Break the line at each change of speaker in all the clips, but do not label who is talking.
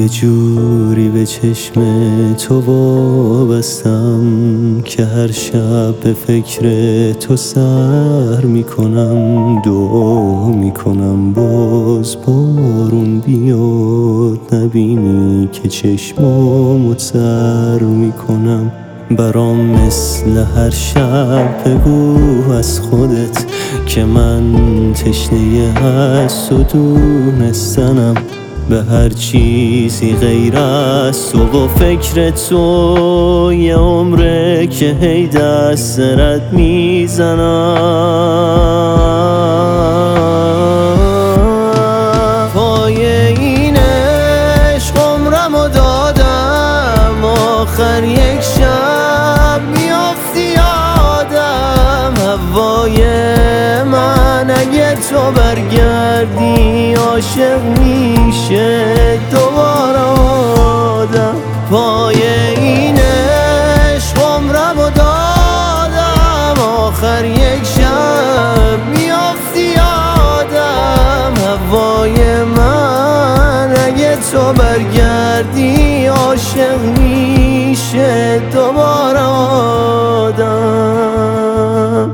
یه جوری به چشم تو وابستم که هر شب به فکر تو سر میکنم، دعا میکنم باز بارون بیاد، نبینی که چشمامو تر میکنم. برام مثل هر شب بگو از خودت که من تشنه حس و دونستنم، به هر چیزی غیر از تو و فکر تو یه عمره که هی دست سرت میزنم. پای این عشق عمرم و دادم، آخر یک شب میافتی یادم. هوای من اگه تو برگردی عاشق میشه دوباره آدم. پای این عشق عمرم و دادم، آخر یک شب میافتی یادم. هوای من اگه تو برگردی عاشق میشه دوباره آدم.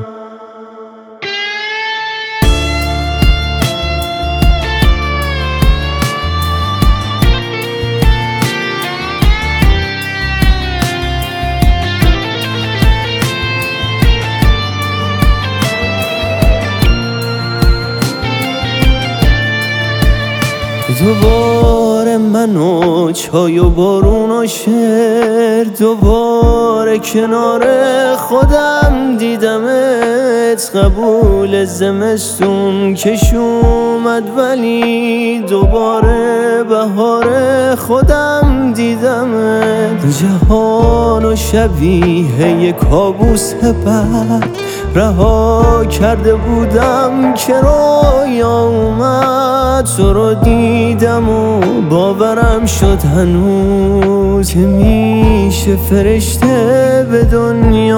دوباره من و چای و بارون و شعر، دوباره کنار خودم دیدمت. قبول زمستون کش اومد ولی دوباره بهار خودم دیدمت. جهان و شبیه یک کابوس بد رها کرده بودم که رویا اومد. تو رو دیدم و باورم شد هنوز که میشه فرشته به دنیا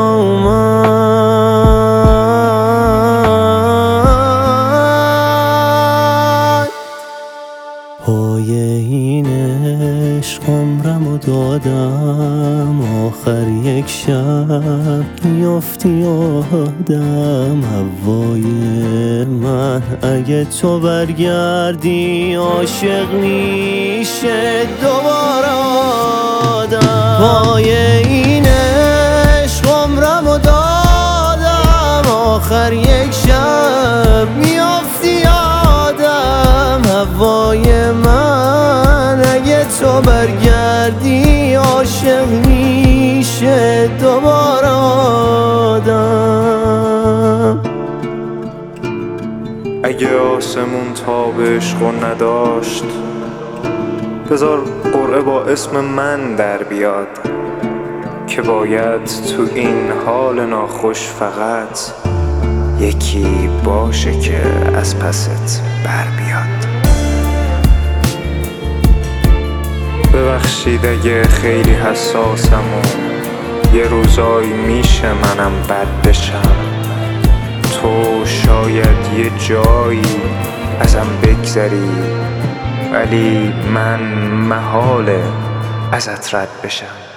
اومد. پای این عشق عمرمو دادم، آخر یک شب میافتی یادم. هوای من اگه تو برگردی عاشق میشه دوباره آدم. پای این عشق عمرمو دادم، آخر یک شب میافتی یادم. هوای من اگه تو برگردی عاشق میشه دوباره آدم.
اگه آسمون تاب عشقو نداشت بذار قرعه با اسم من در بیاد، که باید تو این حال ناخوش فقط یکی باشه که از پست بر بیاد. ببخشید اگه خیلی حساسم و یه روزایی میشه منم بد بشم. تو شاید یه جایی ازم بگذری ولی من محاله ازت رد بشم.